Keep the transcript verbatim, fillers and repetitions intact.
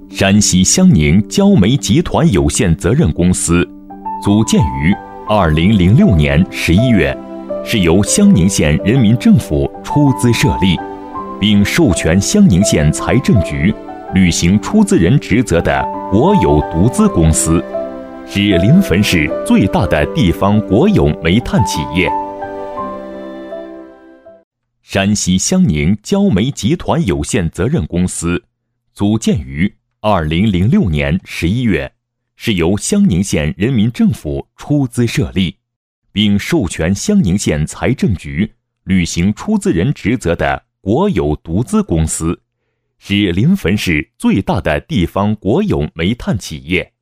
山西襄宁焦煤集团有限责任公司组建于二零零六年十一月，是由襄宁县人民政府出资设立，并授权襄宁县财政局履行出资人职责的国有独资公司，是临汾市最大的地方国有煤炭企业。山西襄宁焦煤集团有限责任公司组建于二零零六年十一月，是由襄宁县人民政府出资设立，并授权襄宁县财政局履行出资人职责的国有独资公司，是临汾市最大的地方国有煤炭企业。